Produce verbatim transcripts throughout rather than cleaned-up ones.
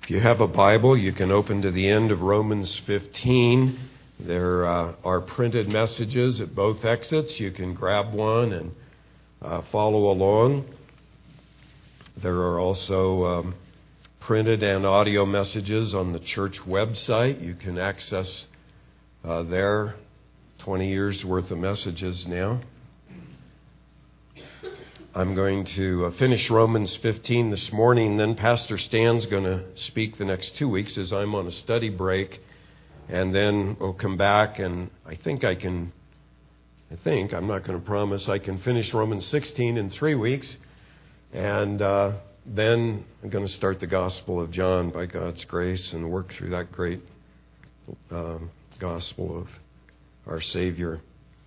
If you have a Bible, you can open to the end of Romans fifteen. There uh, are printed messages at both exits. You can grab one and uh, follow along. There are also um, printed and audio messages on the church website. You can access uh, there twenty years worth of messages now. I'm going to uh, finish Romans fifteen this morning. Then Pastor Stan's going to speak the next two weeks as I'm on a study break. And then we'll come back, and I think I can, I think, I'm not going to promise, I can finish Romans sixteen in three weeks. And uh, then I'm going to start the Gospel of John by God's grace and work through that great um, Gospel of our Savior.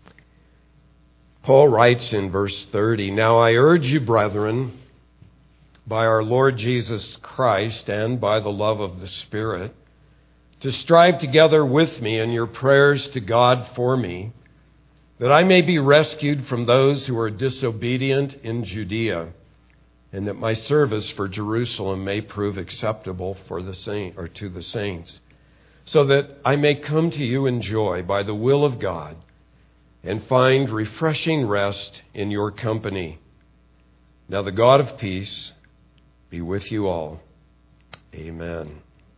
Paul writes in verse thirty, "Now I urge you, brethren, by our Lord Jesus Christ and by the love of the Spirit, to strive together with me in your prayers to God for me, that I may be rescued from those who are disobedient in Judea, and that my service for Jerusalem may prove acceptable for the saint or to the saints, so that I may come to you in joy by the will of God, and find refreshing rest in your company. Now the God of peace be with you all. Amen."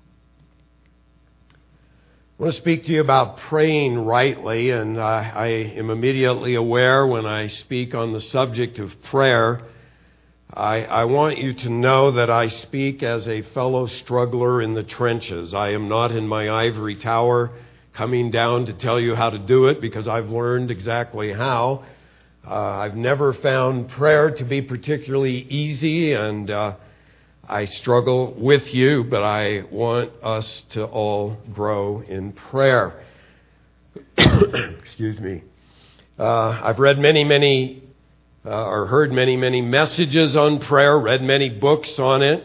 I want to speak to you about praying rightly, and uh, I am immediately aware when I speak on the subject of prayer, I, I want you to know that I speak as a fellow struggler in the trenches. I am not in my ivory tower coming down to tell you how to do it, because I've learned exactly how. Uh, I've never found prayer to be particularly easy, and uh, I struggle with you, but I want us to all grow in prayer. Excuse me. Uh, I've read many, many, uh, or heard many, many messages on prayer, read many books on it,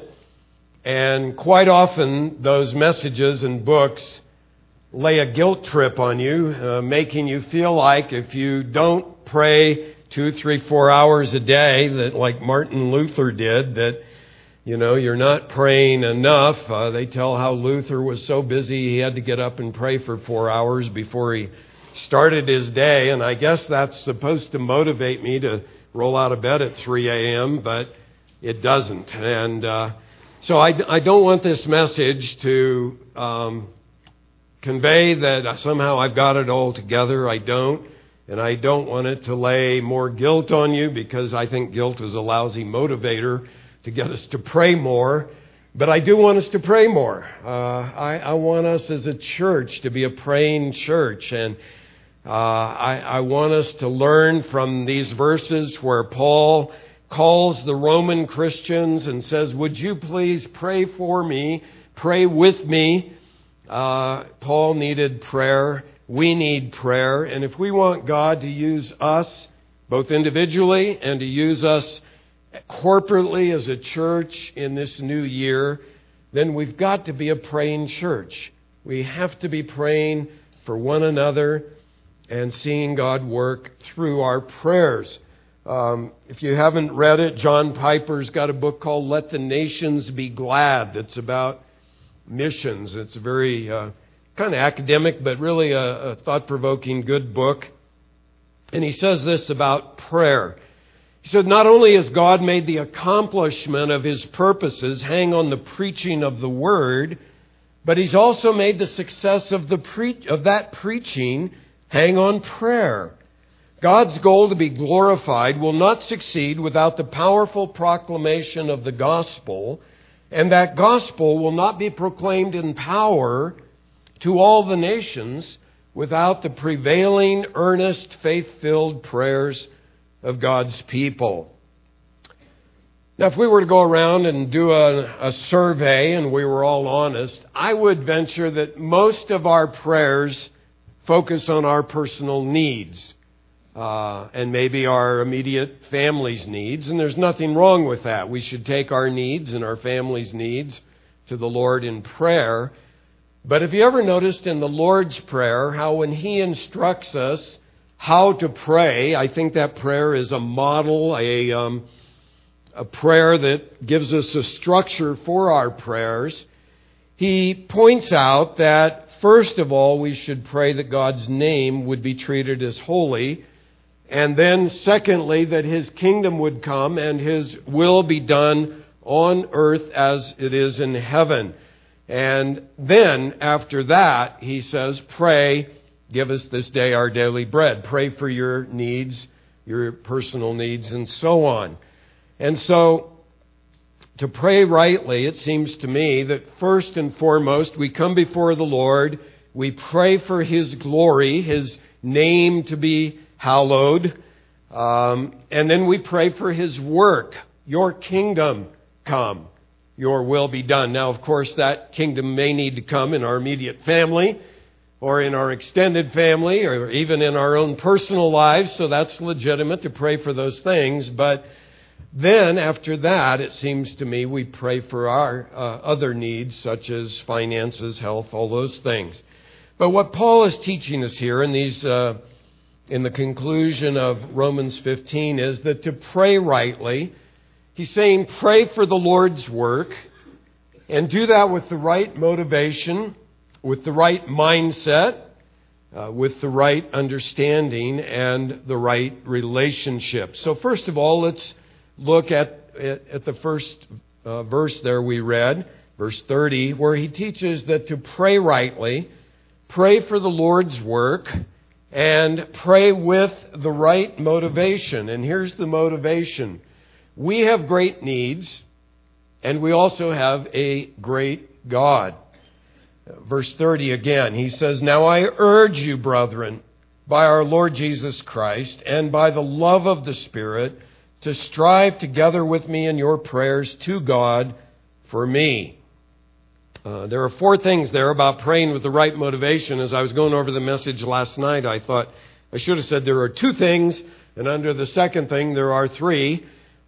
and quite often those messages and books lay a guilt trip on you, uh, making you feel like if you don't pray two, three, four hours a day, that like Martin Luther did, that, you know, you're not praying enough. Uh, they tell how Luther was so busy he had to get up and pray for four hours before he started his day. And I guess that's supposed to motivate me to roll out of bed at three a.m., but it doesn't. And uh, so I, I don't want this message to Um, convey that somehow I've got it all together. I don't. And I don't want it to lay more guilt on you, because I think guilt is a lousy motivator to get us to pray more. But I do want us to pray more. Uh, I, I want us as a church to be a praying church. And uh, I, I want us to learn from these verses where Paul calls the Roman Christians and says, "Would you please pray for me, pray with me?" Uh, Paul needed prayer. We need prayer. And if we want God to use us, both individually and to use us corporately as a church in this new year, then we've got to be a praying church. We have to be praying for one another and seeing God work through our prayers. Um, if you haven't read it, John Piper's got a book called Let the Nations Be Glad that's about missions. It's a very uh, kind of academic, but really a, a thought-provoking good book. And he says this about prayer. He said, "Not only has God made the accomplishment of His purposes hang on the preaching of the Word, but He's also made the success of the pre- of that preaching hang on prayer. God's goal to be glorified will not succeed without the powerful proclamation of the gospel, and that gospel will not be proclaimed in power to all the nations without the prevailing, earnest, faith-filled prayers of God's people." Now, if we were to go around and do a, a survey and we were all honest, I would venture that most of our prayers focus on our personal needs uh, and maybe our immediate family's needs. And there's nothing wrong with that. We should take our needs and our family's needs to the Lord in prayer. But have you ever noticed in the Lord's Prayer how when He instructs us how to pray, I think that prayer is a model, a, um, a prayer that gives us a structure for our prayers. he points out that, first of all, we should pray that God's name would be treated as holy. And then, secondly, that His kingdom would come and His will be done on earth as it is in heaven. And then, after that, he says, pray, give us this day our daily bread. Pray for your needs, your personal needs, and so on. And so, to pray rightly, it seems to me that first and foremost, we come before the Lord, we pray for His glory, His name to be hallowed, um, and then we pray for His work. Your kingdom come, your will be done. Now, of course, that kingdom may need to come in our immediate family, or in our extended family, or even in our own personal lives, so that's legitimate to pray for those things. But then, after that, it seems to me, we pray for our uh, other needs, such as finances, health, all those things. But what Paul is teaching us here in these, uh, in the conclusion of Romans fifteen, is that to pray rightly, he's saying pray for the Lord's work, and do that with the right motivation, with the right mindset, uh, with the right understanding, and the right relationship. So first of all, let's look at, at, at the first uh, verse there we read, verse thirty, where he teaches that to pray rightly, pray for the Lord's work, and pray with the right motivation. And here's the motivation. We have great needs, and we also have a great God. Verse thirty again, he says, "Now I urge you, brethren, by our Lord Jesus Christ, and by the love of the Spirit, to strive together with me in your prayers to God for me." Uh, there are four things there about praying with the right motivation. As I was going over the message last night, I thought I should have said there are two things, and under the second thing there are three.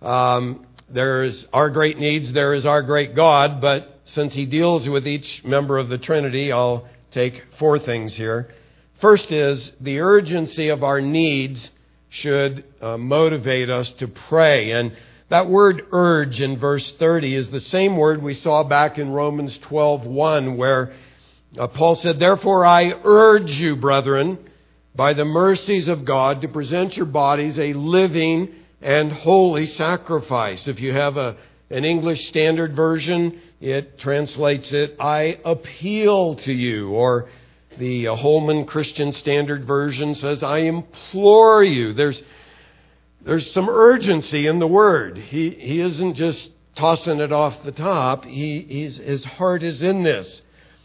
Um, there is our great needs, there is our great God, but since he deals with each member of the Trinity, I'll take four things here. First is the urgency of our needs should uh, motivate us to pray. And that word urge in verse thirty is the same word we saw back in Romans twelve one, where uh, Paul said, "Therefore I urge you, brethren, by the mercies of God, to present your bodies a living and holy sacrifice." If you have a, an English Standard Version, it translates it, "I appeal to you," or the uh, Holman Christian Standard Version says, "I implore you." There's there's some urgency in the word. He he isn't just tossing it off the top. He he's, his heart is in this.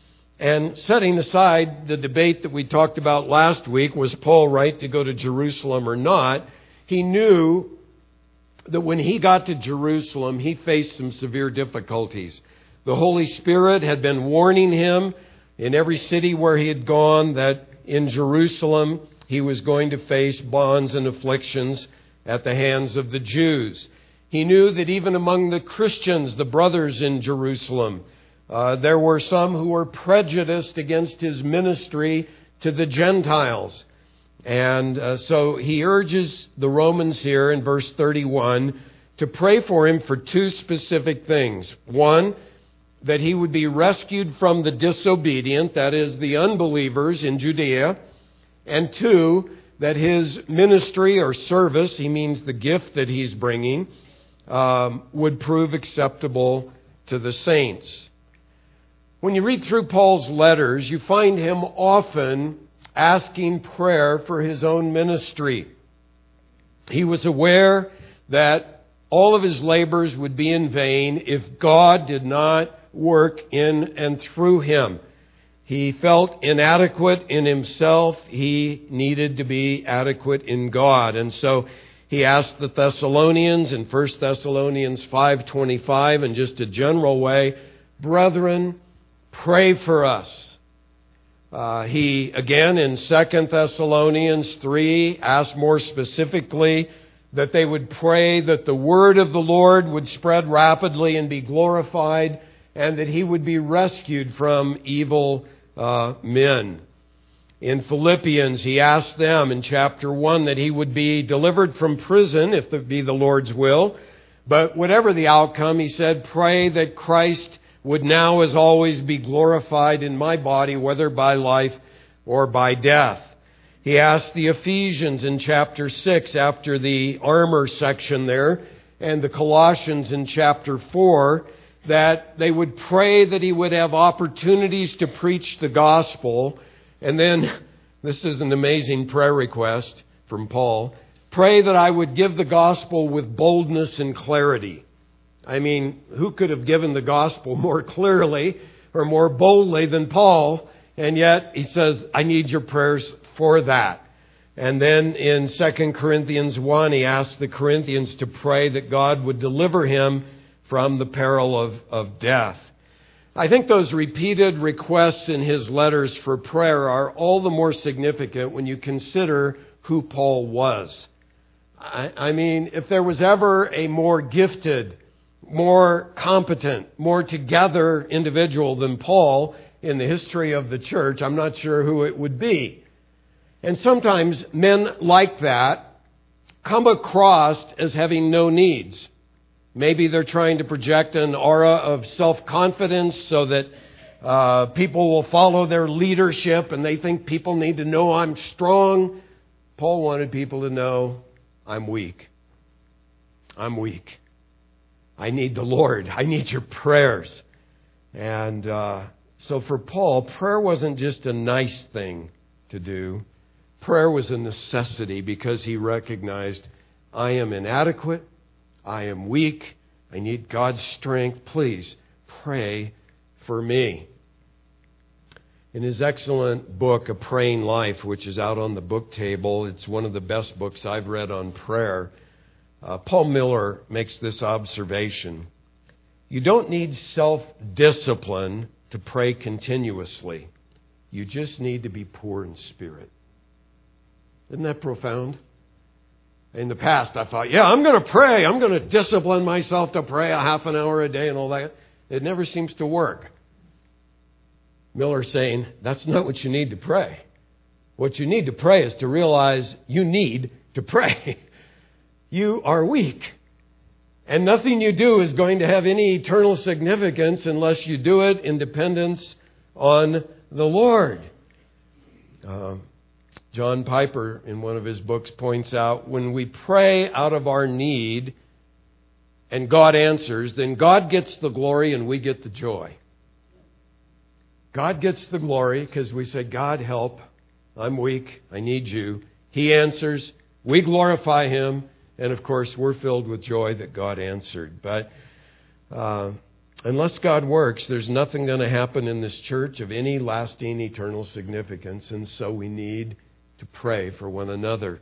And setting aside the debate that we talked about last week, was Paul right to go to Jerusalem or not? He knew that when he got to Jerusalem, he faced some severe difficulties. The Holy Spirit had been warning him in every city where he had gone that in Jerusalem he was going to face bonds and afflictions at the hands of the Jews. He knew that even among the Christians, the brothers in Jerusalem, uh, there were some who were prejudiced against his ministry to the Gentiles. And uh, so he urges the Romans here in verse thirty-one to pray for him for two specific things. One, that he would be rescued from the disobedient, that is, the unbelievers in Judea. And two, that his ministry or service, he means the gift that he's bringing, um, would prove acceptable to the saints. When you read through Paul's letters, you find him often asking prayer for his own ministry. He was aware that all of his labors would be in vain if God did not work in and through him. He felt inadequate in himself. He needed to be adequate in God. And so he asked the Thessalonians in First Thessalonians five twenty-five, in just a general way, "Brethren, pray for us." Uh, he, again, in Second Thessalonians three, asked more specifically that they would pray that the word of the Lord would spread rapidly and be glorified, and that he would be rescued from evil uh, men. In Philippians, he asked them in chapter one that he would be delivered from prison, if it be the Lord's will. But whatever the outcome, he said, pray that Christ would now as always be glorified in my body, whether by life or by death. He asked the Ephesians in chapter six, after the armor section there, and the Colossians in chapter four, that they would pray that he would have opportunities to preach the gospel. And then, this is an amazing prayer request from Paul, pray that I would give the gospel with boldness and clarity. I mean, who could have given the gospel more clearly or more boldly than Paul? And yet, he says, I need your prayers for that. And then in Second Corinthians one, he asked the Corinthians to pray that God would deliver him from the peril of, of death. I think those repeated requests in his letters for prayer are all the more significant when you consider who Paul was. I, I mean, if there was ever a more gifted, more competent, more together individual than Paul in the history of the church, I'm not sure who it would be. And sometimes men like that come across as having no needs. Maybe they're trying to project an aura of self-confidence so that uh, people will follow their leadership and they think people need to know I'm strong. Paul wanted people to know I'm weak. I'm weak. I need the Lord. I need your prayers. And uh, so for Paul, prayer wasn't just a nice thing to do. Prayer was a necessity because he recognized, I am inadequate. I am weak. I need God's strength. Please pray for me. In his excellent book, A Praying Life, which is out on the book table, it's one of the best books I've read on prayer. Uh, Paul Miller makes this observation. You don't need self-discipline to pray continuously. You just need to be poor in spirit. Isn't that profound? In the past, I thought, yeah, I'm going to pray. I'm going to discipline myself to pray a half an hour a day and all that. It never seems to work. Miller's saying, that's not what you need to pray. What you need to pray is to realize you need to pray. You are weak. And nothing you do is going to have any eternal significance unless you do it in dependence on the Lord. Uh, John Piper, in one of his books, points out, when we pray out of our need and God answers, then God gets the glory and we get the joy. God gets the glory because we say, God, help. I'm weak. I need you. He answers. We glorify Him. And, of course, we're filled with joy that God answered. But uh, unless God works, there's nothing going to happen in this church of any lasting eternal significance. And so we need to pray for one another.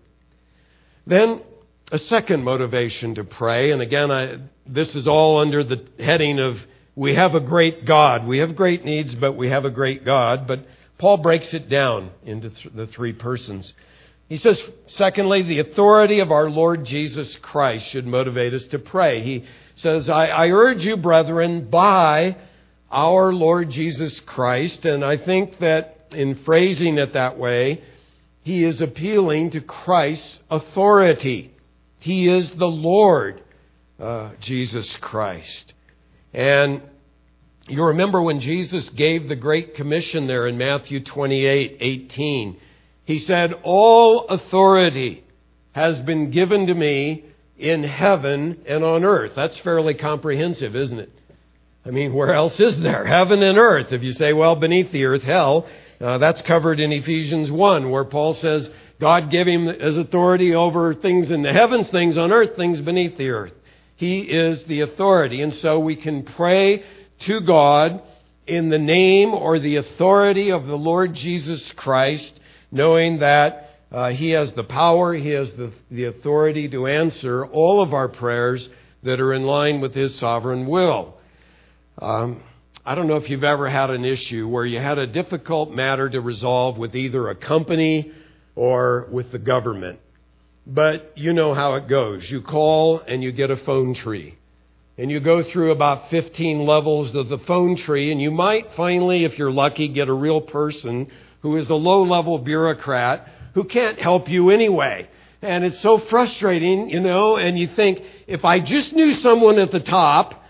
Then a second motivation to pray. And again, I, this is all under the heading of we have a great God. We have great needs, but we have a great God. But Paul breaks it down into th- the three persons. He says, secondly, the authority of our Lord Jesus Christ should motivate us to pray. He says, I, I urge you, brethren, by our Lord Jesus Christ. And I think that in phrasing it that way, he is appealing to Christ's authority. He is the Lord, uh, Jesus Christ. And you remember when Jesus gave the Great Commission there in Matthew twenty-eight eighteen. He said, all authority has been given to me in heaven and on earth. That's fairly comprehensive, isn't it? I mean, where else is there? Heaven and earth. If you say, well, beneath the earth, hell, uh, that's covered in Ephesians one, where Paul says God gave him his authority over things in the heavens, things on earth, things beneath the earth. He is the authority. And so we can pray to God in the name or the authority of the Lord Jesus Christ, knowing that uh, He has the power, He has the, the authority to answer all of our prayers that are in line with His sovereign will. Um, I don't know if you've ever had an issue where you had a difficult matter to resolve with either a company or with the government. But you know how it goes. You call and you get a phone tree. And you go through about fifteen levels of the phone tree, and you might finally, if you're lucky, get a real person who is a low-level bureaucrat who can't help you anyway. And it's so frustrating, you know, and you think, if I just knew someone at the top,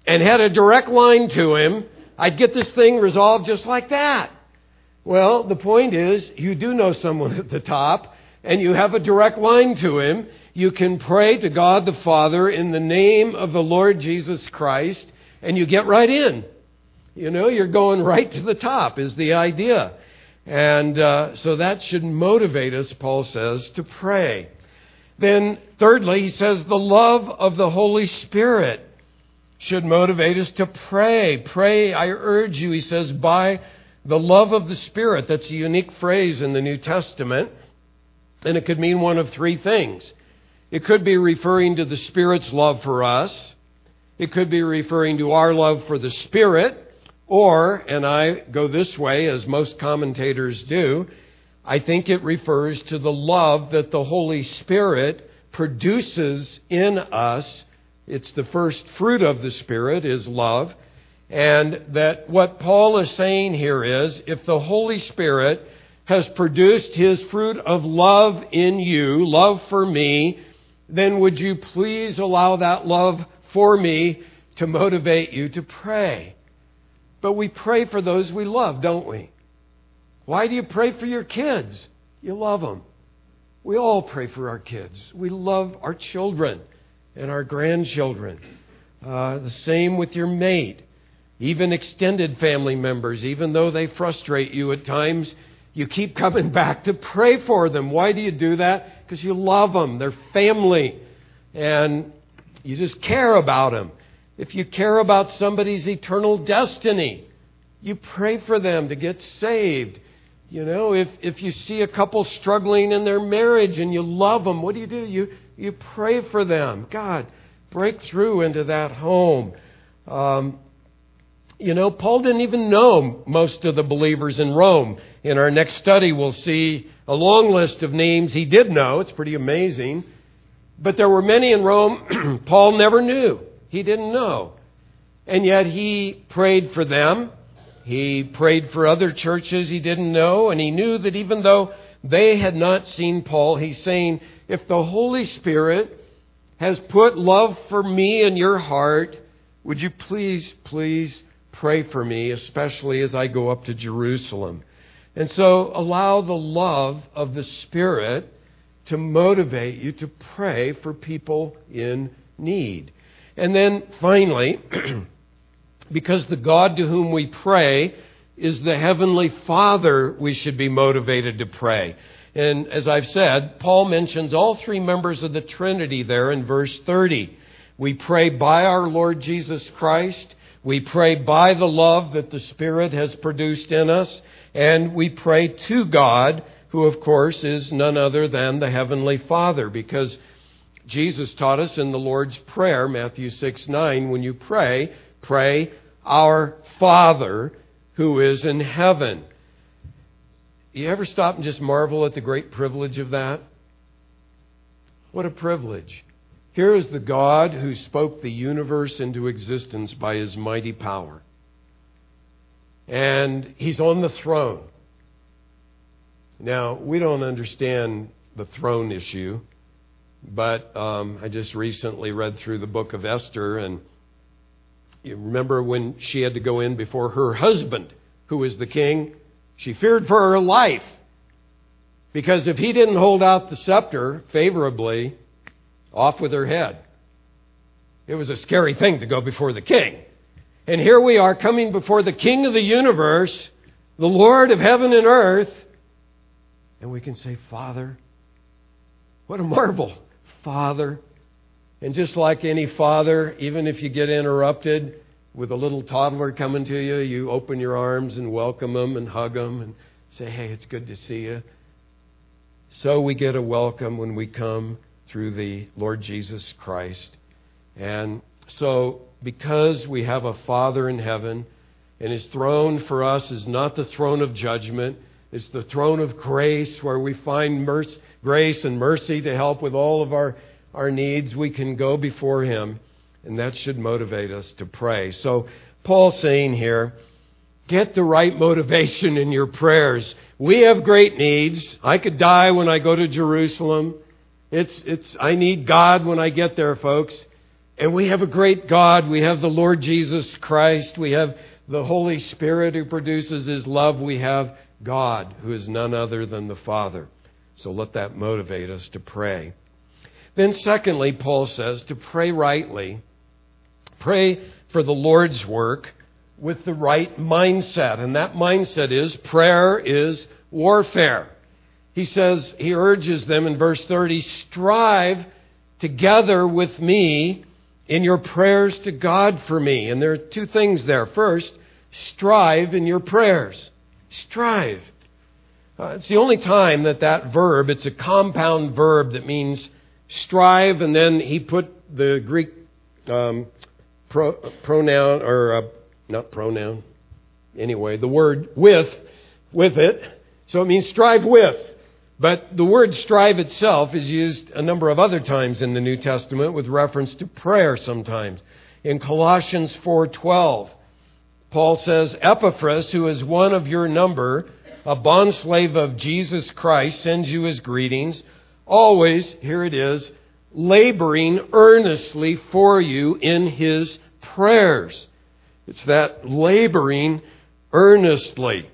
and had a direct line to Him, I'd get this thing resolved just like that. Well, the point is, you do know someone at the top, and you have a direct line to Him. You can pray to God the Father in the name of the Lord Jesus Christ, and you get right in. You know, you're going right to the top is the idea. And uh, so that should motivate us, Paul says, to pray. Then, thirdly, he says the love of the Holy Spirit should motivate us to pray. Pray, I urge you, he says, by the love of the Spirit. That's a unique phrase in the New Testament. And it could mean one of three things. It could be referring to the Spirit's love for us. It could be referring to our love for the Spirit. Or, and I go this way, as most commentators do, I think it refers to the love that the Holy Spirit produces in us. It's the first fruit of the Spirit, is love. And that what Paul is saying here is, if the Holy Spirit has produced His fruit of love in you, love for me, then would you please allow that love for me to motivate you to pray? But we pray for those we love, don't we? Why do you pray for your kids? You love them. We all pray for our kids. We love our children and our grandchildren. Uh, the same with your mate. Even extended family members, even though they frustrate you at times, you keep coming back to pray for them. Why do you do that? Because you love them. They're family. And you just care about them. If you care about somebody's eternal destiny, you pray for them to get saved. You know, if, if you see a couple struggling in their marriage and you love them, what do you do? You, you pray for them. God, break through into that home. Um, You know, Paul didn't even know most of the believers in Rome. In our next study, we'll see a long list of names he did know. It's pretty amazing. But there were many in Rome Paul never knew. He didn't know. And yet he prayed for them. He prayed for other churches he didn't know. And he knew that even though they had not seen Paul, he's saying, if the Holy Spirit has put love for me in your heart, would you please, please pray for me, especially as I go up to Jerusalem. And so allow the love of the Spirit to motivate you to pray for people in need. And then finally, because the God to whom we pray is the Heavenly Father, we should be motivated to pray. And as I've said, Paul mentions all three members of the Trinity there in verse thirty. We pray by our Lord Jesus Christ. We pray by the love that the Spirit has produced in us. And we pray to God, who of course is none other than the Heavenly Father. Because Jesus taught us in the Lord's Prayer, Matthew six nine, when you pray, pray, our Father who is in heaven. You ever stop and just marvel at the great privilege of that? What a privilege. Here is the God who spoke the universe into existence by His mighty power. And He's on the throne. Now, we don't understand the throne issue, but um, I just recently read through the book of Esther, and you remember when she had to go in before her husband, who was the king? She feared for her life. Because if he didn't hold out the scepter favorably, off with her head. It was a scary thing to go before the king. And here we are coming before the King of the universe, the Lord of heaven and earth. And we can say, Father. What a marvel. Father. And just like any father, even if you get interrupted with a little toddler coming to you, you open your arms and welcome them and hug them and say, hey, it's good to see you. So we get a welcome when we come through the Lord Jesus Christ. And so because we have a Father in heaven, and His throne for us is not the throne of judgment, it's the throne of grace where we find mercy, grace and mercy to help with all of our, our needs, we can go before Him. And that should motivate us to pray. So Paul's saying here, get the right motivation in your prayers. We have great needs. I could die when I go to Jerusalem. It's, it's, I need God when I get there, folks. And we have a great God. We have the Lord Jesus Christ. We have the Holy Spirit who produces His love. We have God, who is none other than the Father. So let that motivate us to pray. Then secondly, Paul says to pray rightly. Pray for the Lord's work with the right mindset. And that mindset is prayer is warfare. He says, he urges them in verse thirty, strive together with me in your prayers to God for me. And there are two things there. First, strive in your prayers. Strive. Uh, it's the only time that that verb, it's a compound verb that means strive, and then he put the Greek um, pro, pronoun, or uh, not pronoun, anyway, the word with, with it. So it means strive with. But the word strive itself is used a number of other times in the New Testament with reference to prayer sometimes. In Colossians four twelve, Paul says, Epaphras, who is one of your number, a bondslave of Jesus Christ, sends you his greetings, always, here it is, laboring earnestly for you in his prayers. It's that laboring earnestly.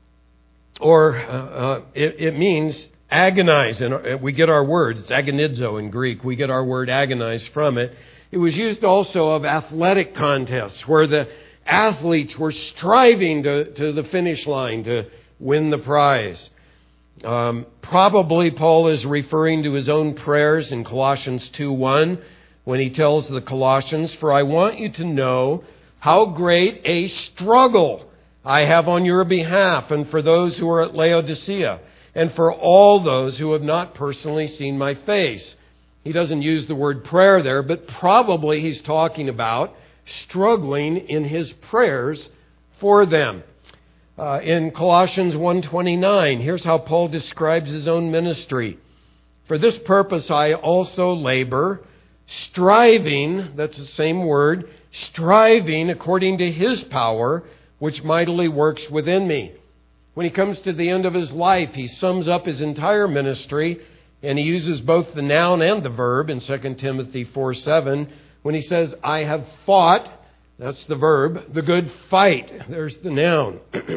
Or uh, uh, it, it means agonize. And we get our word, it's agonizo in Greek. We get our word agonize from it. It was used also of athletic contests where the athletes were striving to, to the finish line to win the prize. Um, probably Paul is referring to his own prayers in Colossians two one when he tells the Colossians, for I want you to know how great a struggle I have on your behalf and for those who are at Laodicea and for all those who have not personally seen my face. He doesn't use the word prayer there, but probably he's talking about struggling in his prayers for them. Uh, in Colossians one twenty-nine, here's how Paul describes his own ministry. For this purpose I also labor, striving, that's the same word, striving according to his power, which mightily works within me. When he comes to the end of his life, he sums up his entire ministry, and he uses both the noun and the verb in Second Timothy four seven, when he says, I have fought, that's the verb, the good fight. There's the noun.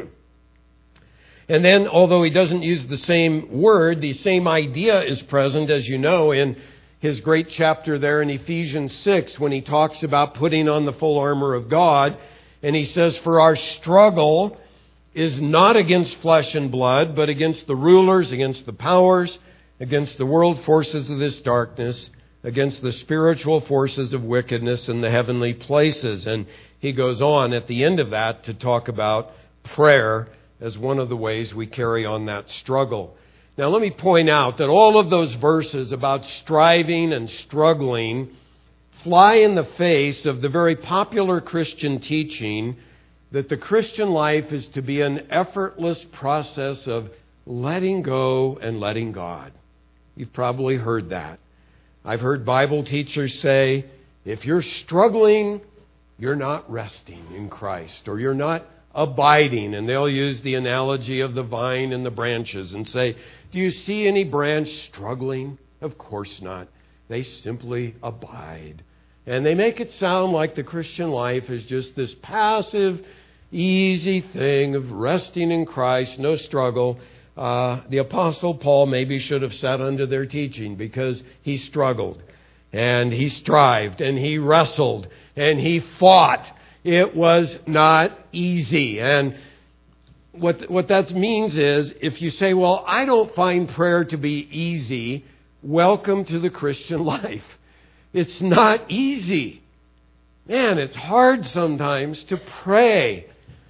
And then, although he doesn't use the same word, the same idea is present, as you know, in his great chapter there in Ephesians six, when he talks about putting on the full armor of God. And he says, for our struggle is not against flesh and blood, but against the rulers, against the powers, against the world forces of this darkness, against the spiritual forces of wickedness in the heavenly places. And he goes on at the end of that to talk about prayer as one of the ways we carry on that struggle. Now let me point out that all of those verses about striving and struggling fly in the face of the very popular Christian teaching that the Christian life is to be an effortless process of letting go and letting God. You've probably heard that. I've heard Bible teachers say, if you're struggling, you're not resting in Christ, or you're not abiding. And they'll use the analogy of the vine and the branches and say, do you see any branch struggling? Of course not. They simply abide. And they make it sound like the Christian life is just this passive, easy thing of resting in Christ, no struggle. Uh, the Apostle Paul maybe should have sat under their teaching because he struggled and he strived and he wrestled and he fought. It was not easy. And what what that means is, if you say, well, I don't find prayer to be easy, welcome to the Christian life. It's not easy. Man, it's hard sometimes to pray.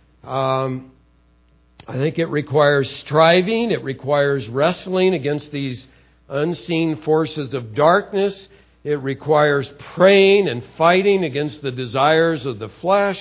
Um, I think it requires striving. It requires wrestling against these unseen forces of darkness. It requires praying and fighting against the desires of the flesh.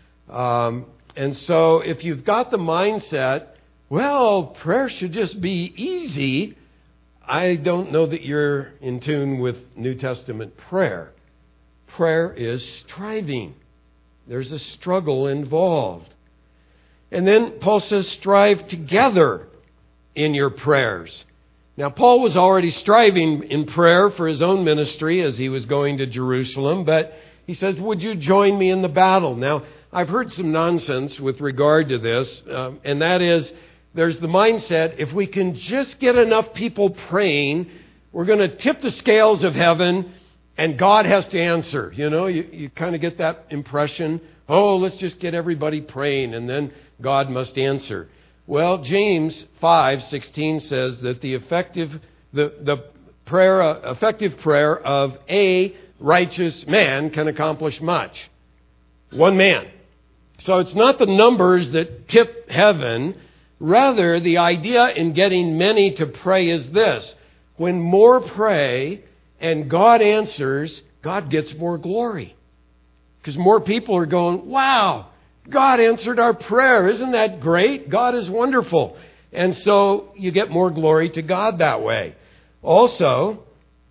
Um, and so if you've got the mindset, well, prayer should just be easy, I don't know that you're in tune with New Testament prayer. Prayer is striving. There's a struggle involved. And then Paul says, strive together in your prayers. Now, Paul was already striving in prayer for his own ministry as he was going to Jerusalem, but he says, would you join me in the battle? Now, I've heard some nonsense with regard to this, um, and that is, there's the mindset, if we can just get enough people praying, we're going to tip the scales of heaven, and God has to answer. You know, you, you kind of get that impression, oh, let's just get everybody praying, and then God must answer. Well, James five sixteen says that the effective the the prayer uh, effective prayer of a righteous man can accomplish much. One man. So it's not the numbers that tip heaven. Rather, the idea in getting many to pray is this: when more pray and God answers, God gets more glory, because more people are going, "Wow, God answered our prayer. Isn't that great? God is wonderful." And so you get more glory to God that way. Also,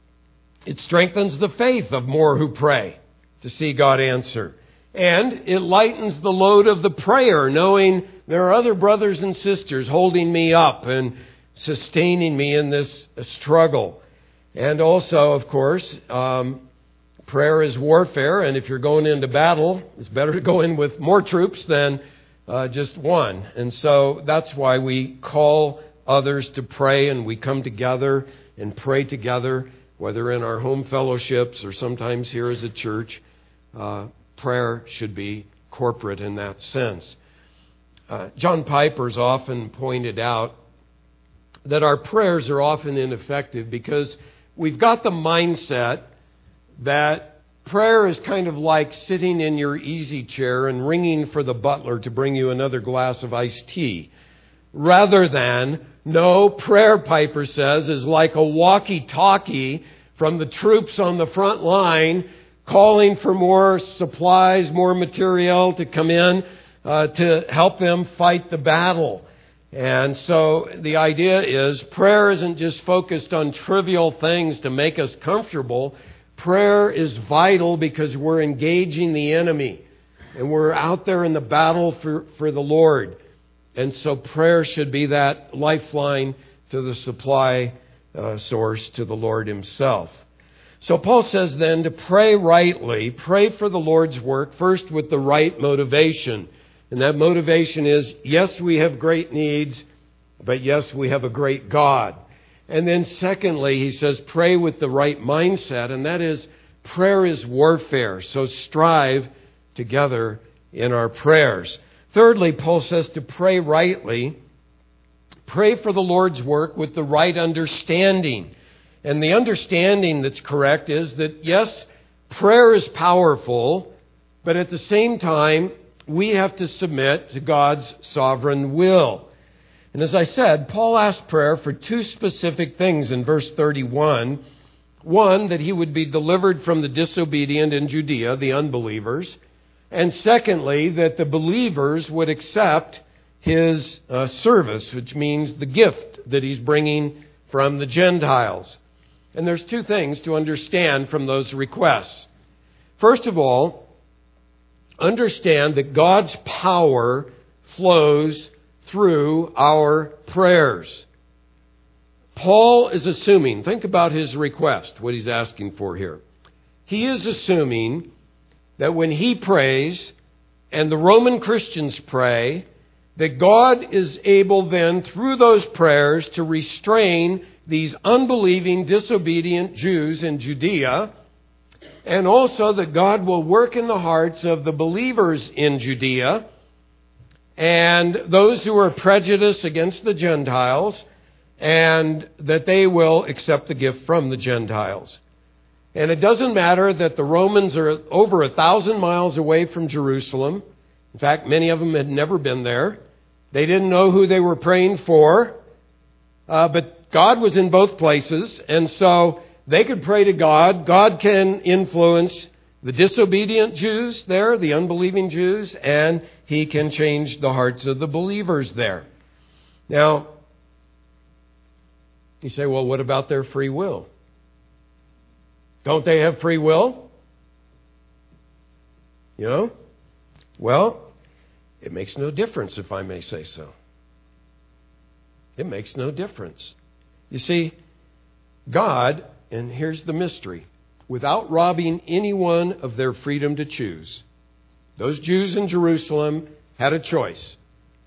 it strengthens the faith of more who pray to see God answer. And it lightens the load of the prayer, knowing there are other brothers and sisters holding me up and sustaining me in this struggle. And also, of course, um, prayer is warfare, and if you're going into battle, it's better to go in with more troops than uh, just one. And so that's why we call others to pray, and we come together and pray together, whether in our home fellowships or sometimes here as a church. Uh, prayer should be corporate in that sense. Uh, John Piper's often pointed out that our prayers are often ineffective because we've got the mindset that prayer is kind of like sitting in your easy chair and ringing for the butler to bring you another glass of iced tea. Rather than, no, prayer, Piper says, is like a walkie-talkie from the troops on the front line calling for more supplies, more material to come in uh, to help them fight the battle. And so the idea is prayer isn't just focused on trivial things to make us comfortable. Prayer is vital because we're engaging the enemy and we're out there in the battle for, for the Lord. And so prayer should be that lifeline to the supply uh, source, to the Lord Himself. So Paul says then to pray rightly, pray for the Lord's work, first with the right motivation. And that motivation is, yes, we have great needs, but yes, we have a great God. And then secondly, he says, pray with the right mindset, and that is, prayer is warfare, so strive together in our prayers. Thirdly, Paul says to pray rightly, pray for the Lord's work with the right understanding. And the understanding that's correct is that, yes, prayer is powerful, but at the same time, we have to submit to God's sovereign will. And as I said, Paul asked prayer for two specific things in verse thirty-one. One, that he would be delivered from the disobedient in Judea, the unbelievers. And secondly, that the believers would accept his uh, service, which means the gift that he's bringing from the Gentiles. And there's two things to understand from those requests. First of all, understand that God's power flows through our prayers. Paul is assuming, think about his request, what he's asking for here. He is assuming that when he prays and the Roman Christians pray, that God is able then, through those prayers, to restrain these unbelieving, disobedient Jews in Judea, and also that God will work in the hearts of the believers in Judea and those who are prejudiced against the Gentiles, and that they will accept the gift from the Gentiles. And it doesn't matter that the Romans are over a thousand miles away from Jerusalem. In fact, many of them had never been there. They didn't know who they were praying for. Uh, but God was in both places. And so they could pray to God. God can influence the disobedient Jews there, the unbelieving Jews, and He can change the hearts of the believers there. Now, you say, well, what about their free will? Don't they have free will? You know? Well, it makes no difference, if I may say so. It makes no difference. You see, God, and here's the mystery, without robbing anyone of their freedom to choose, those Jews in Jerusalem had a choice.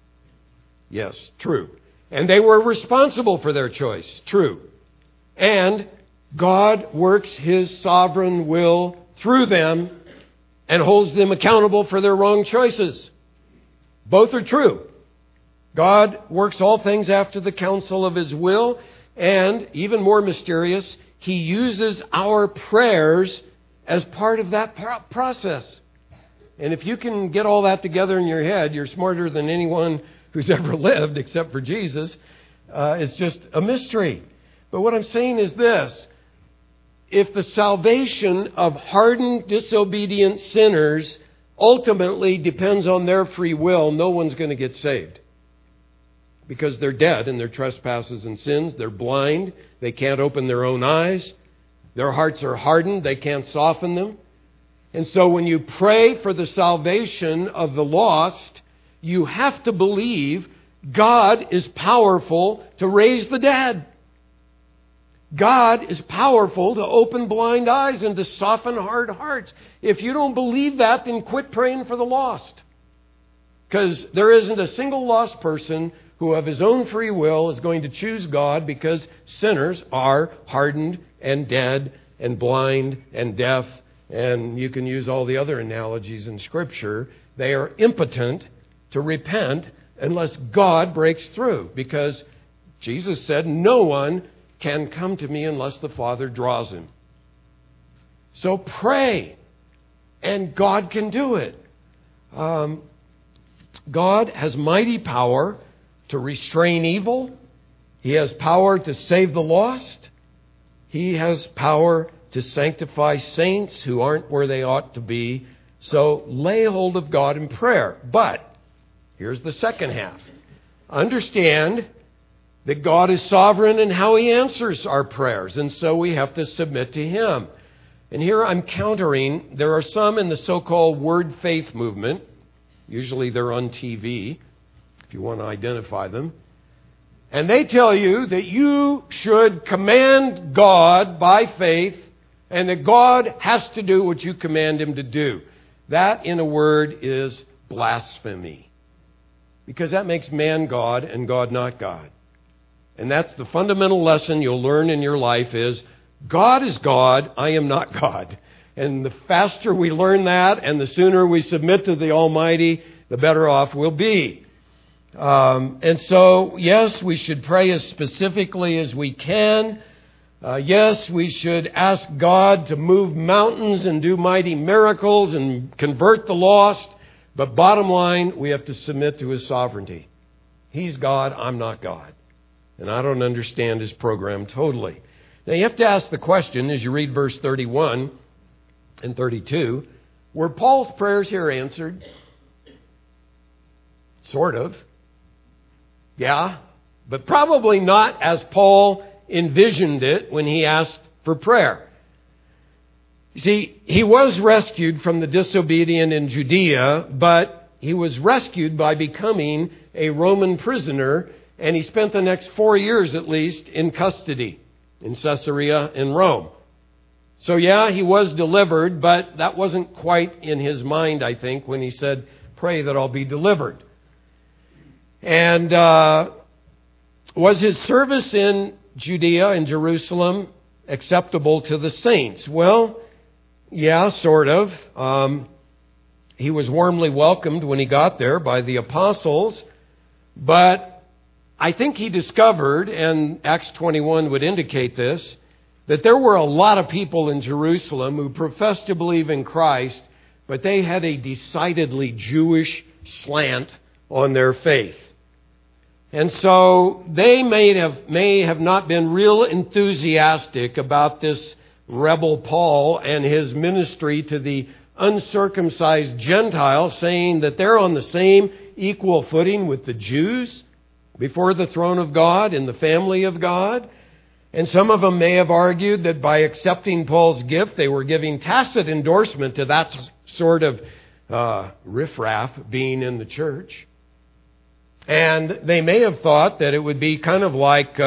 Yes, true. And they were responsible for their choice. True. And God works His sovereign will through them and holds them accountable for their wrong choices. Both are true. God works all things after the counsel of His will, and even more mysterious, He uses our prayers as part of that process. And if you can get all that together in your head, you're smarter than anyone who's ever lived, except for Jesus. Uh, it's just a mystery. But what I'm saying is this. If the salvation of hardened, disobedient sinners ultimately depends on their free will, no one's going to get saved. Because they're dead in their trespasses and sins. They're blind. They can't open their own eyes. Their hearts are hardened. They can't soften them. And so when you pray for the salvation of the lost, you have to believe God is powerful to raise the dead. God is powerful to open blind eyes and to soften hard hearts. If you don't believe that, then quit praying for the lost. Because there isn't a single lost person who of his own free will is going to choose God, because sinners are hardened and dead and blind and deaf. And you can use all the other analogies in Scripture. They are impotent to repent unless God breaks through. Because Jesus said, no one can come to me unless the Father draws him. So pray, and God can do it. Um, God has mighty power to restrain evil. He has power to save the lost. He has power to sanctify saints who aren't where they ought to be. So lay hold of God in prayer. But here's the second half. Understand that God is sovereign in how He answers our prayers, and so we have to submit to Him. And here I'm countering, there are some in the so-called word faith movement, usually they're on T V, if you want to identify them, and they tell you that you should command God by faith, and that God has to do what you command Him to do. That, in a word, is blasphemy. Because that makes man God and God not God. And that's the fundamental lesson you'll learn in your life is, God is God, I am not God. And the faster we learn that and the sooner we submit to the Almighty, the better off we'll be. Um, and so, yes, we should pray as specifically as we can. Uh, yes, we should ask God to move mountains and do mighty miracles and convert the lost. But bottom line, we have to submit to His sovereignty. He's God, I'm not God. And I don't understand His program totally. Now you have to ask the question, as you read verse thirty-one and thirty-two, were Paul's prayers here answered? Sort of. Yeah, but probably not as Paul envisioned it when he asked for prayer. You see, he was rescued from the disobedient in Judea, but he was rescued by becoming a Roman prisoner, and he spent the next four years at least in custody in Caesarea in Rome. So yeah, he was delivered, but that wasn't quite in his mind, I think, when he said, pray that I'll be delivered. And uh, was his service in Judea and Jerusalem acceptable to the saints? Well, yeah, sort of. Um, he was warmly welcomed when he got there by the apostles, but I think he discovered, and Acts twenty-one would indicate this, that there were a lot of people in Jerusalem who professed to believe in Christ, but they had a decidedly Jewish slant on their faith. And so they may have, may have not been real enthusiastic about this rebel Paul and his ministry to the uncircumcised Gentiles, saying that they're on the same equal footing with the Jews before the throne of God, in the family of God. And some of them may have argued that by accepting Paul's gift, they were giving tacit endorsement to that sort of uh, riffraff being in the church. And they may have thought that it would be kind of like uh,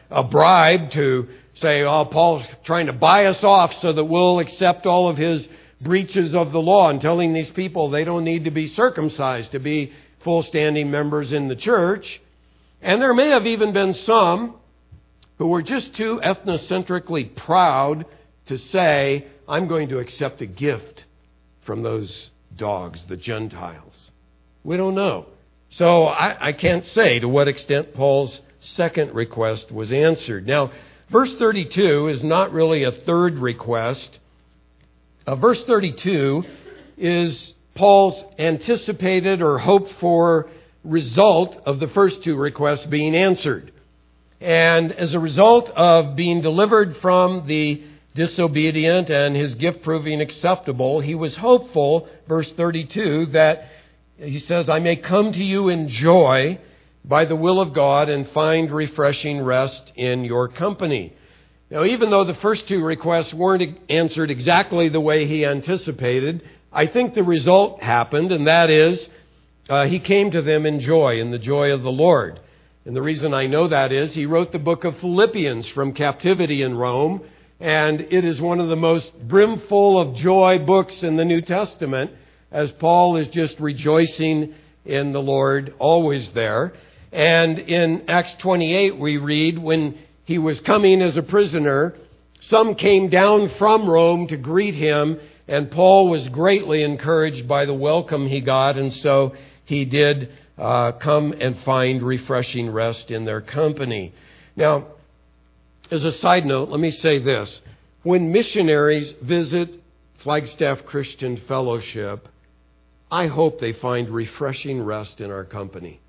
a bribe to say, oh, Paul's trying to buy us off so that we'll accept all of his breaches of the law, and telling these people they don't need to be circumcised to be full standing members in the church. And there may have even been some who were just too ethnocentrically proud to say, I'm going to accept a gift from those dogs, the Gentiles. We don't know. So I, I can't say to what extent Paul's second request was answered. Now, verse thirty-two is not really a third request. Uh, verse thirty-two is Paul's anticipated or hoped for result of the first two requests being answered. And as a result of being delivered from the disobedient and his gift proving acceptable, he was hopeful, verse thirty-two, that he says, I may come to you in joy by the will of God and find refreshing rest in your company. Now, even though the first two requests weren't answered exactly the way he anticipated, I think the result happened, and that is uh, he came to them in joy, in the joy of the Lord. And the reason I know that is he wrote the book of Philippians from captivity in Rome, and it is one of the most brimful of joy books in the New Testament, as Paul is just rejoicing in the Lord, always there. And in Acts twenty-eight we read, when he was coming as a prisoner, some came down from Rome to greet him, and Paul was greatly encouraged by the welcome he got, and so he did uh, come and find refreshing rest in their company. Now, as a side note, let me say this. When missionaries visit Flagstaff Christian Fellowship, I hope they find refreshing rest in our company.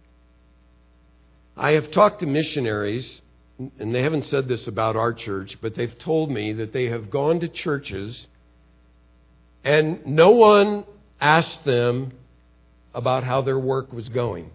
I have talked to missionaries, and they haven't said this about our church, but they've told me that they have gone to churches and no one asked them about how their work was going.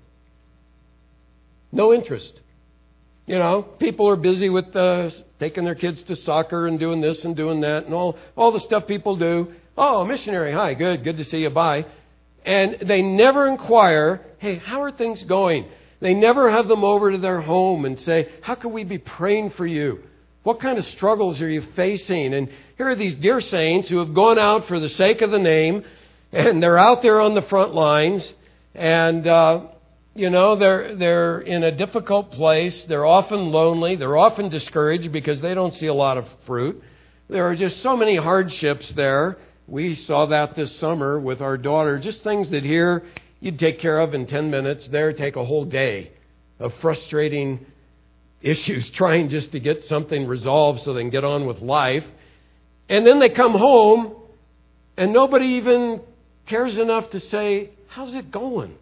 No interest. You know, people are busy with uh, taking their kids to soccer and doing this and doing that and all, all the stuff people do. Oh, missionary, hi, good, good to see you, bye. And they never inquire, hey, how are things going? They never have them over to their home and say, how can we be praying for you? What kind of struggles are you facing? And here are these dear saints who have gone out for the sake of the name, and they're out there on the front lines, and uh, you know, they're they're in a difficult place. They're often lonely. They're often discouraged because they don't see a lot of fruit. There are just so many hardships there. We saw that this summer with our daughter. Just things that here you'd take care of in ten minutes. There take a whole day of frustrating issues trying just to get something resolved so they can get on with life. And then they come home and nobody even cares enough to say, how's it going?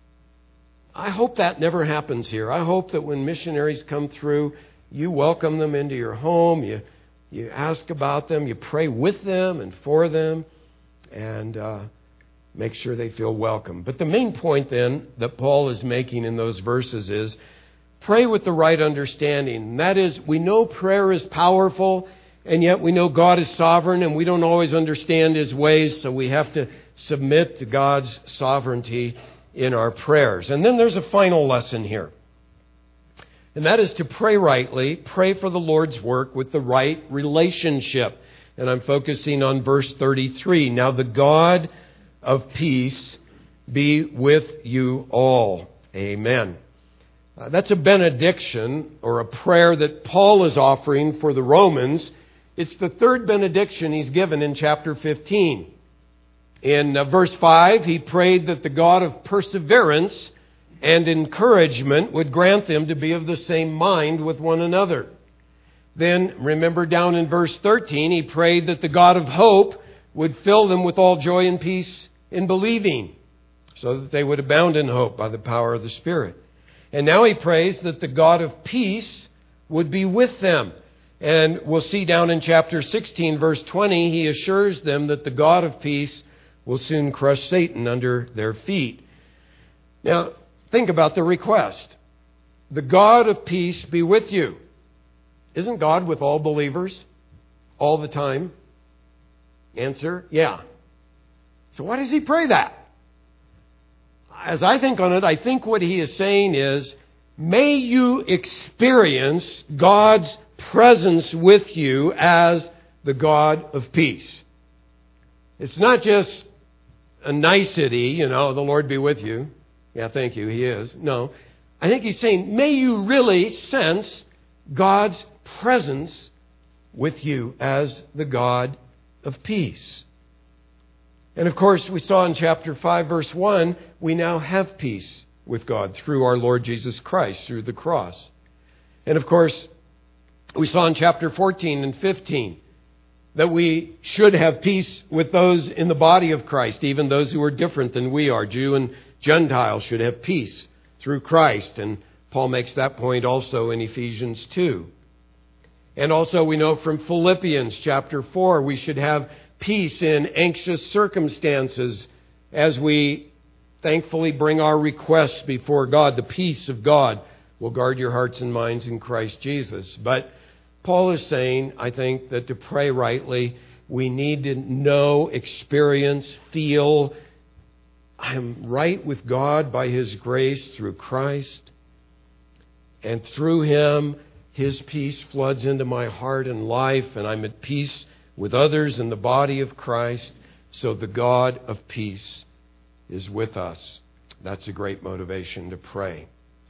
I hope that never happens here. I hope that when missionaries come through, you welcome them into your home, you you ask about them, you pray with them and for them, and uh, make sure they feel welcome. But the main point then that Paul is making in those verses is pray with the right understanding. And that is, we know prayer is powerful, and yet we know God is sovereign, and we don't always understand His ways, so we have to submit to God's sovereignty in our prayers. And then there's a final lesson here. And that is to pray rightly, pray for the Lord's work with the right relationship. And I'm focusing on verse thirty-three. Now the God of peace be with you all. Amen. Uh, that's a benediction or a prayer that Paul is offering for the Romans. It's the third benediction he's given in chapter fifteen. In uh, verse five, he prayed that the God of perseverance and encouragement would grant them to be of the same mind with one another. Then, remember down in verse thirteen, he prayed that the God of hope would fill them with all joy and peace in believing, so that they would abound in hope by the power of the Spirit. And now he prays that the God of peace would be with them. And we'll see down in chapter sixteen, verse twenty, he assures them that the God of peace will soon crush Satan under their feet. Now, think about the request. The God of peace be with you. Isn't God with all believers all the time? Answer, yeah. So why does he pray that? As I think on it, I think what he is saying is, may you experience God's presence with you as the God of peace. It's not just a nicety, you know, the Lord be with you. Yeah, thank you, He is. No. I think He's saying, may you really sense God's presence with you as the God of peace. And of course, we saw in chapter five, verse one, we now have peace with God through our Lord Jesus Christ, through the cross. And of course, we saw in chapter fourteen and fifteen that we should have peace with those in the body of Christ, even those who are different than we are. Jew and Gentile should have peace through Christ. And Paul makes that point also in Ephesians two. And also we know from Philippians chapter four, we should have peace in anxious circumstances as we thankfully bring our requests before God. The peace of God will guard your hearts and minds in Christ Jesus. But Paul is saying, I think, that to pray rightly, we need to know, experience, feel, I'm right with God by His grace through Christ. And through Him, His peace floods into my heart and life, and I'm at peace with others in the body of Christ. So the God of peace is with us. That's a great motivation to pray.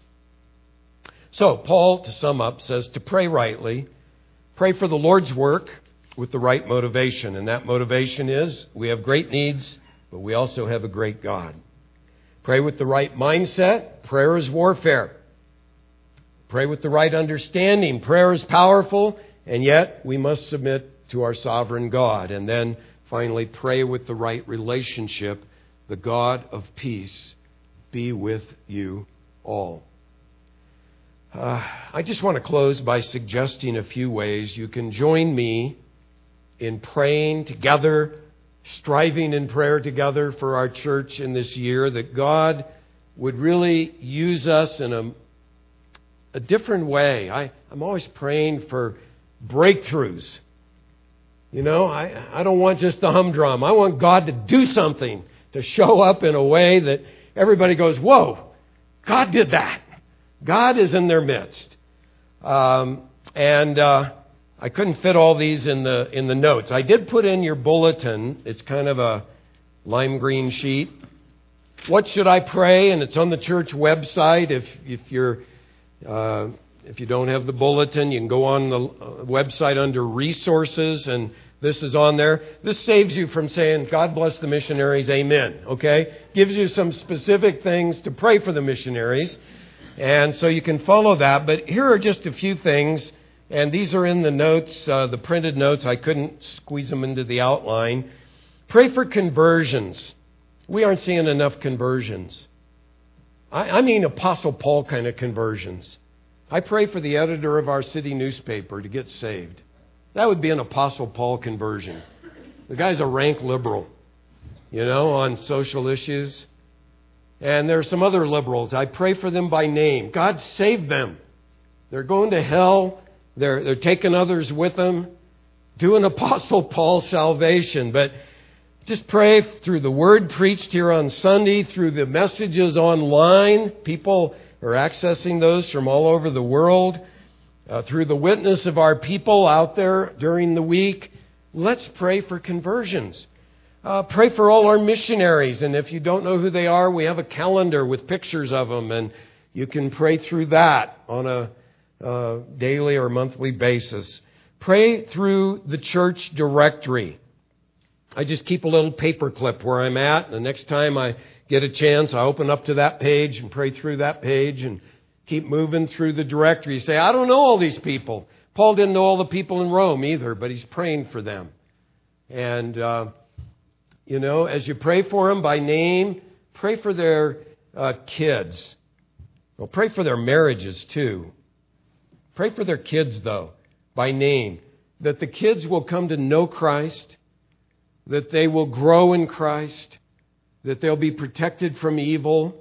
So, Paul, to sum up, says to pray rightly, pray for the Lord's work with the right motivation. And that motivation is, we have great needs, but we also have a great God. Pray with the right mindset. Prayer is warfare. Pray with the right understanding. Prayer is powerful, and yet we must submit to our sovereign God. And then, finally, pray with the right relationship. The God of peace be with you all. Uh, I just want to close by suggesting a few ways you can join me in praying together, striving in prayer together for our church in this year, that God would really use us in a, a different way. I, I'm always praying for breakthroughs. You know, I, I don't want just the humdrum. I want God to do something, to show up in a way that everybody goes, whoa, God did that. God is in their midst. Um, and uh, I couldn't fit all these in the in the notes. I did put in your bulletin. It's kind of a lime green sheet. What should I pray? And it's on the church website. If if you're uh, if you don't have the bulletin, you can go on the website under resources, and this is on there. This saves you from saying, God bless the missionaries, amen. Okay? Gives you some specific things to pray for the missionaries. And so you can follow that. But here are just a few things. And these are in the notes, uh, the printed notes. I couldn't squeeze them into the outline. Pray for conversions. We aren't seeing enough conversions. I, I mean Apostle Paul kind of conversions. I pray for the editor of our city newspaper to get saved. That would be an Apostle Paul conversion. The guy's a rank liberal, you know, on social issues. And there are some other liberals. I pray for them by name. God save them. They're going to hell. They're, they're taking others with them. Do an Apostle Paul salvation. But just pray through the word preached here on Sunday, through the messages online. People are accessing those from all over the world. Uh, through the witness of our people out there during the week. Let's pray for conversions. Uh, pray for all our missionaries. And if you don't know who they are, we have a calendar with pictures of them. And you can pray through that on a uh, daily or monthly basis. Pray through the church directory. I just keep a little paper clip where I'm at. The next time I get a chance, I open up to that page and pray through that page and keep moving through the directory. You say, I don't know all these people. Paul didn't know all the people in Rome either, but he's praying for them. And, uh, you know, as you pray for them by name, pray for their uh, kids. Well, pray for their marriages too. Pray for their kids, though, by name. That the kids will come to know Christ. That they will grow in Christ. That they'll be protected from evil.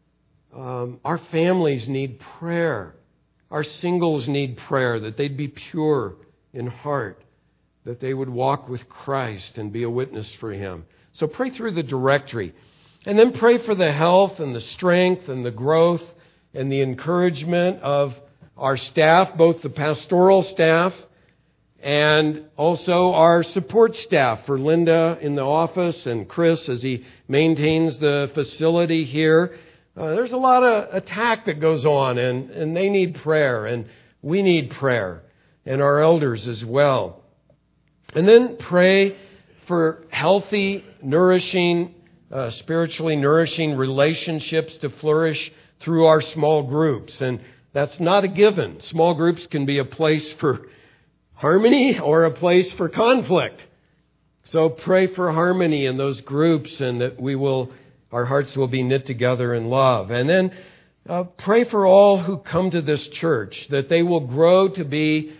Um, our families need prayer. Our singles need prayer, that they'd be pure in heart, that they would walk with Christ and be a witness for Him. So pray through the directory. And then pray for the health and the strength and the growth and the encouragement of our staff, both the pastoral staff and also our support staff for Linda in the office and Chris as he maintains the facility here. Uh, there's a lot of attack that goes on, and, and they need prayer, and we need prayer, and our elders as well. And then pray for healthy, nourishing, uh, spiritually nourishing relationships to flourish through our small groups. And that's not a given. Small groups can be a place for harmony or a place for conflict. So pray for harmony in those groups, and that we will, our hearts will be knit together in love. And then uh, pray for all who come to this church, that they will grow to be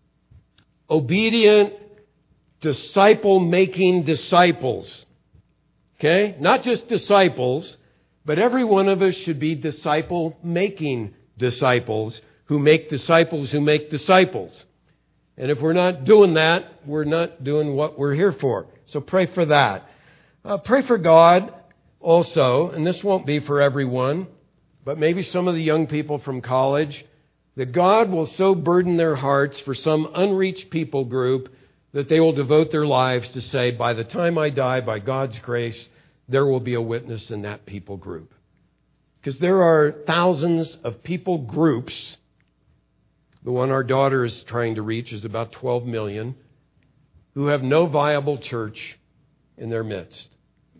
obedient, disciple-making disciples. Okay? Not just disciples, but every one of us should be disciple-making disciples who make disciples who make disciples. And if we're not doing that, we're not doing what we're here for. So pray for that. Uh, pray for God also, and this won't be for everyone, but maybe some of the young people from college, that God will so burden their hearts for some unreached people group that they will devote their lives to say, by the time I die, by God's grace, there will be a witness in that people group. Because there are thousands of people groups. The one our daughter is trying to reach is about twelve million, who have no viable church in their midst.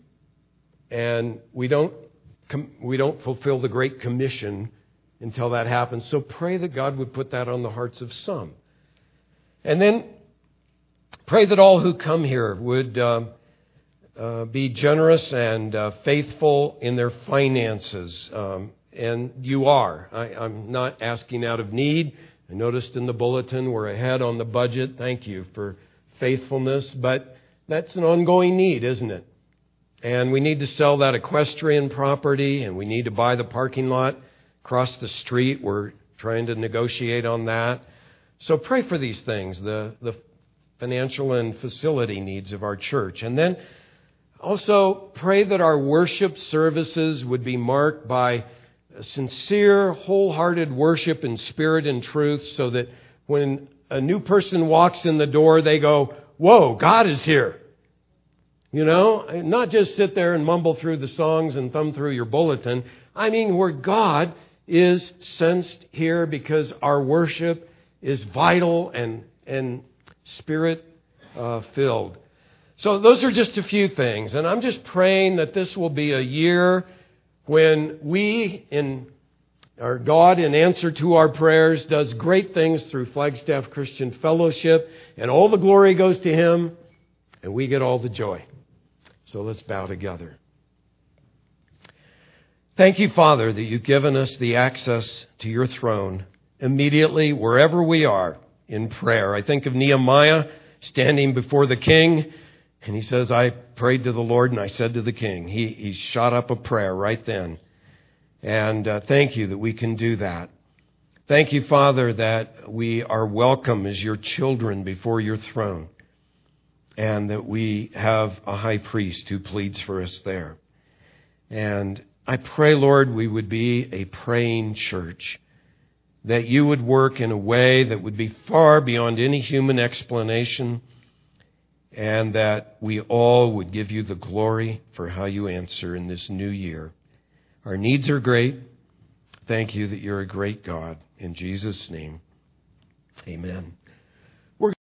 And we don't, we don't fulfill the Great Commission until that happens. So pray that God would put that on the hearts of some. And then pray that all who come here would uh, uh, be generous and uh, faithful in their finances. Um, and you are. I, I'm not asking out of need. I noticed in the bulletin we're ahead on the budget. Thank you for faithfulness. But that's an ongoing need, isn't it? And we need to sell that equestrian property, and we need to buy the parking lot across the street. We're trying to negotiate on that. So pray for these things, the, the financial and facility needs of our church. And then also pray that our worship services would be marked by sincere, wholehearted worship in spirit and truth, so that when a new person walks in the door, they go, whoa, God is here. You know, not just sit there and mumble through the songs and thumb through your bulletin. I mean, where God is sensed here, because our worship is vital and, and spirit uh, filled. So those are just a few things. And I'm just praying that this will be a year when we, in our God, in answer to our prayers, does great things through Flagstaff Christian Fellowship, and all the glory goes to Him, and we get all the joy. So let's bow together. Thank you, Father, that you've given us the access to your throne immediately, wherever we are, in prayer. I think of Nehemiah standing before the king, and he says, I prayed to the Lord and I said to the king. He, he shot up a prayer right then. And uh, thank you that we can do that. Thank you, Father, that we are welcome as your children before your throne, and that we have a high priest who pleads for us there. And I pray, Lord, we would be a praying church, that you would work in a way that would be far beyond any human explanation, and that we all would give you the glory for how you answer in this new year. Our needs are great. Thank you that you're a great God. In Jesus' name, amen.